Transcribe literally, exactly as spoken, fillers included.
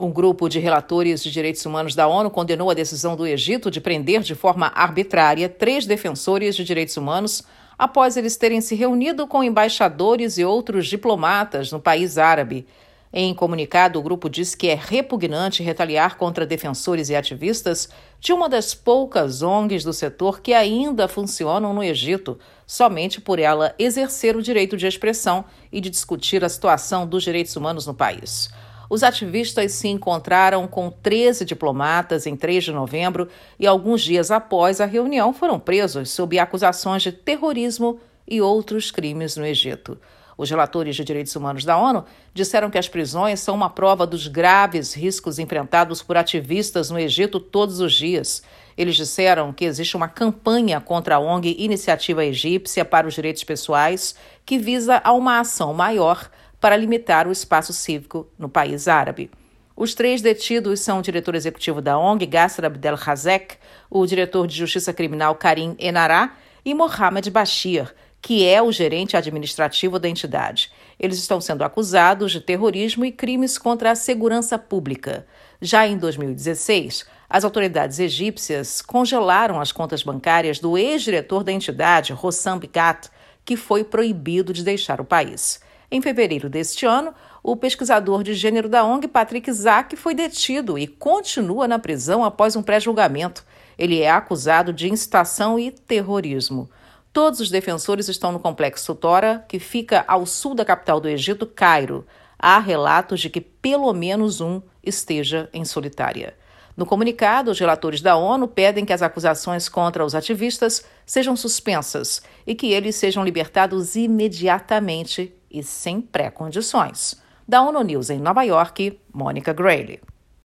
Um grupo de relatores de direitos humanos da ONU condenou a decisão do Egito de prender de forma arbitrária três defensores de direitos humanos após eles terem se reunido com embaixadores e outros diplomatas no país árabe. Em comunicado, o grupo diz que é repugnante retaliar contra defensores e ativistas de uma das poucas O N Gs do setor que ainda funcionam no Egito, somente por ela exercer o direito de expressão e de discutir a situação dos direitos humanos no país. Os ativistas se encontraram com treze diplomatas em três de novembro e, alguns dias após a reunião, foram presos sob acusações de terrorismo e outros crimes no Egito. Os relatores de direitos humanos da ONU disseram que as prisões são uma prova dos graves riscos enfrentados por ativistas no Egito todos os dias. Eles disseram que existe uma campanha contra a O N G Iniciativa Egípcia para os Direitos Pessoais que visa a uma ação maior para limitar o espaço cívico no país árabe. Os três detidos são o diretor executivo da O N G, Gasser Abdel Razek, o diretor de Justiça Criminal, Karim Enará, e Mohamed Bashir, que é o gerente administrativo da entidade. Eles estão sendo acusados de terrorismo e crimes contra a segurança pública. Já em dois mil e dezesseis, as autoridades egípcias congelaram as contas bancárias do ex-diretor da entidade, Hossam Bikat, que foi proibido de deixar o país. Em fevereiro deste ano, o pesquisador de gênero da O N G, Patrick Zaki, foi detido e continua na prisão após um pré-julgamento. Ele é acusado de incitação e terrorismo. Todos os defensores estão no complexo Tora, que fica ao sul da capital do Egito, Cairo. Há relatos de que pelo menos um esteja em solitária. No comunicado, os relatores da ONU pedem que as acusações contra os ativistas sejam suspensas e que eles sejam libertados imediatamente e sem pré-condições. Da ONU News em Nova York, Mônica Grayle.